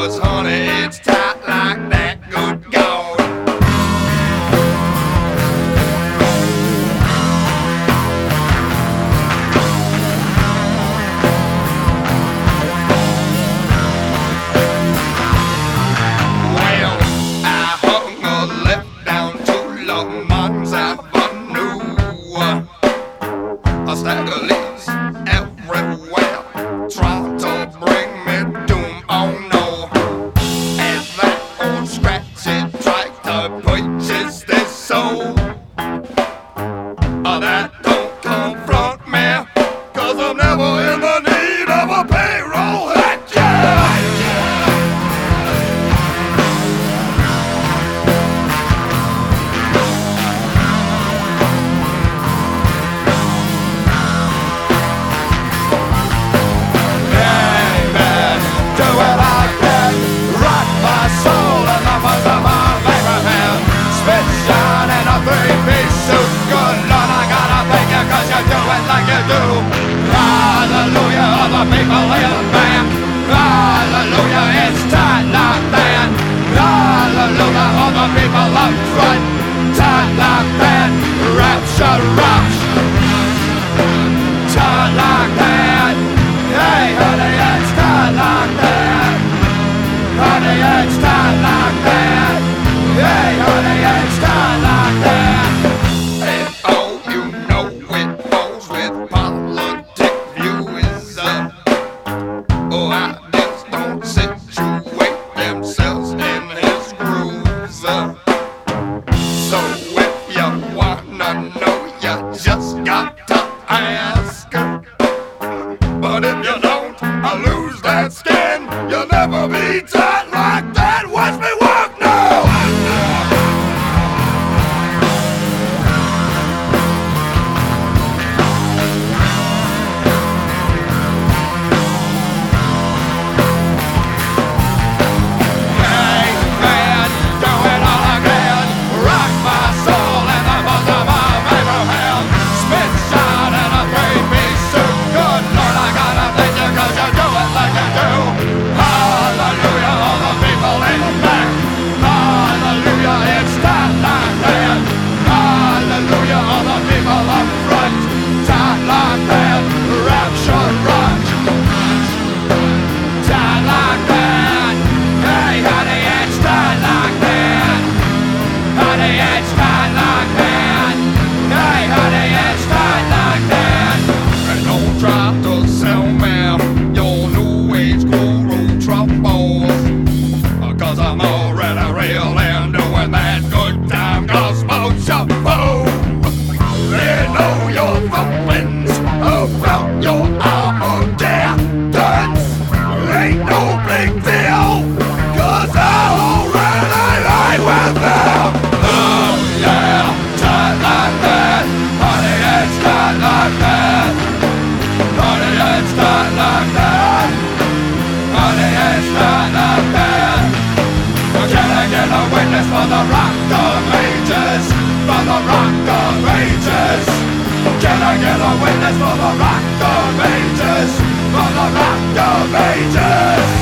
'cause honey, it's tight like that. Good God. Well, I hung a left down to Lamont's Avenue. A stack of leaves everywhere, trying to bring me doom. Oh no, as that old scratchy tractor pushes this soul, that don't confront me, 'cause I'm never in the need of a payroll. Heck yeah! Hallelujah, all the people in the band. Hallelujah, it's tight like that. Hallelujah, all the people up front. Tight like that. Rapture rocks. Tight like that. Hey, honey, it's tight like that. Honey, it's tight like that. Hey, honey, it's tight like that. And oh, you know it falls with politic views. Oh, I just don't situate themselves in his grooves. So if you wanna know, you just got to ask. But if you don't, I lose that skin. You'll never be tight like that. Watch me walk now. For the rock of ages, for the rock of ages. Can I get a witness for the rock of ages, for the rock of ages?